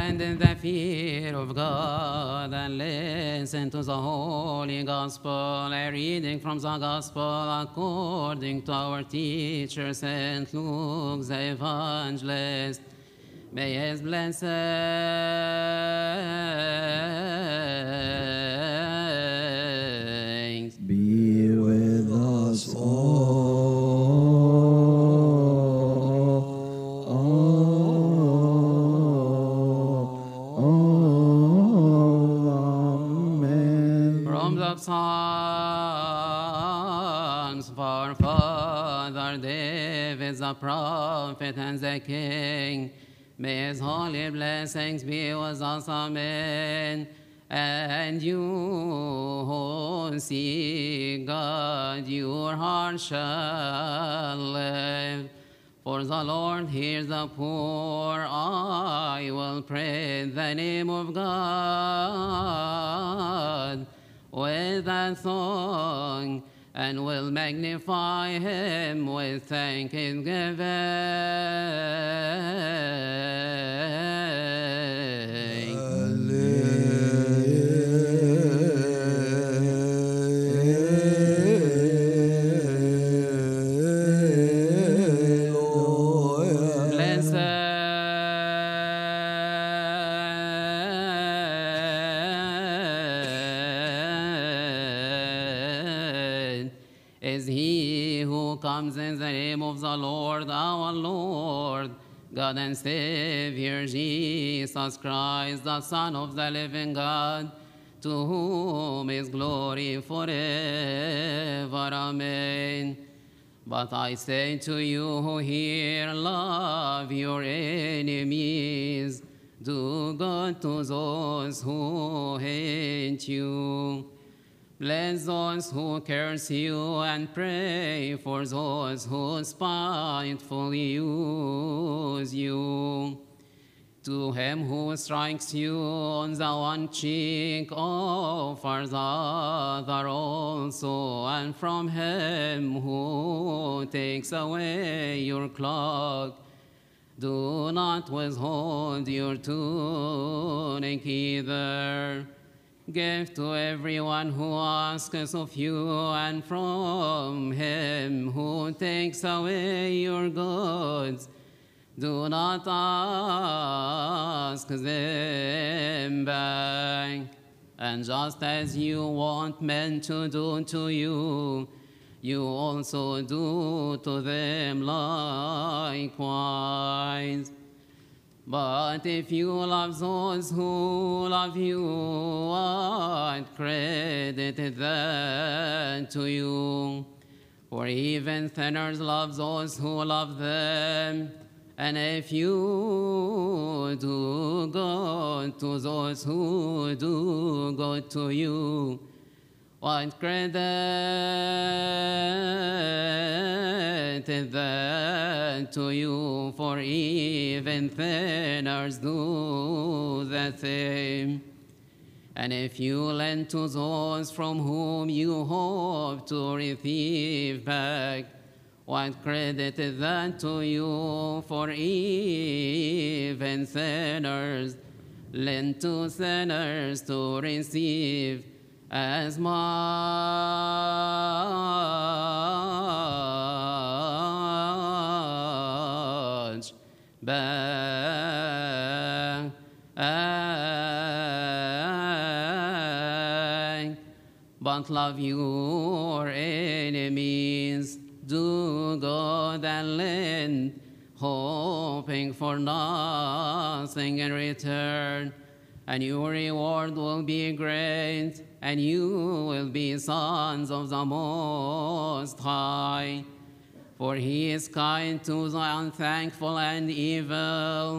stand in the fear of God and listen to the Holy Gospel, a reading from the Gospel according to our teacher, St. Luke, the Evangelist. May his blessings be with us all. Amen. from the Psalms of our Father David, the prophet and the king. May his holy blessings be with us, amen. And you who seek God, your heart shall live. For the Lord hears the poor. I will praise the name of God with a song, and will magnify him with thanksgiving. Blessed is he who comes in the name of the Lord, our Lord, God and Savior, Jesus Christ, the Son of the living God, to whom is glory forever. Amen. But I say to you who hear, love your enemies, do good to those who hate you. Bless those who curse you, and pray for those who spitefully use you. To him who strikes you on the one cheek, offer the other also, and from him who takes away your cloak, do not withhold your tunic either. Give to everyone who asks of you, and from him who takes away your goods, do not ask them back. And just as you want men to do to you, you also do to them likewise. But if you love those who love you, what credit is that to you? For even sinners love those who love them. And if you do good to those who do good to you, what credit is that to you? For even sinners do the same. And if you lend to those from whom you hope to receive back, what credit is that to you? For even sinners lend to sinners to receive as much back. But love your enemies, do good and lend, hoping for nothing in return, and your reward will be great, and you will be sons of the Most High. For he is kind to the unthankful and evil.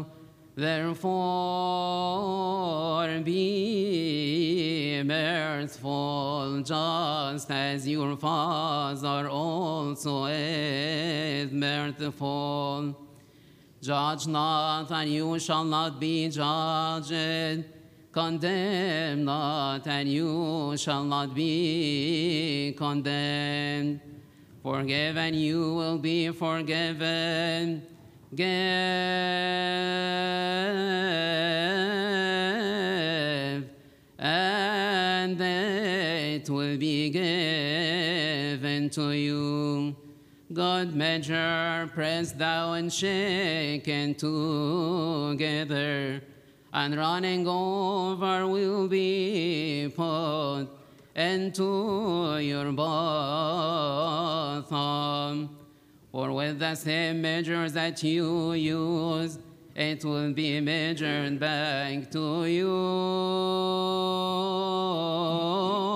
Therefore be merciful, just as your Father also is merciful. Judge not, and you shall not be judged. Condemn not, and you shall not be condemned. Forgive, and you will be forgiven. Give, it will be given to you. Good measure, pressed down and shaken together, and running over will be put into your bosom. For with the same measures that you use, it will be measured back to you.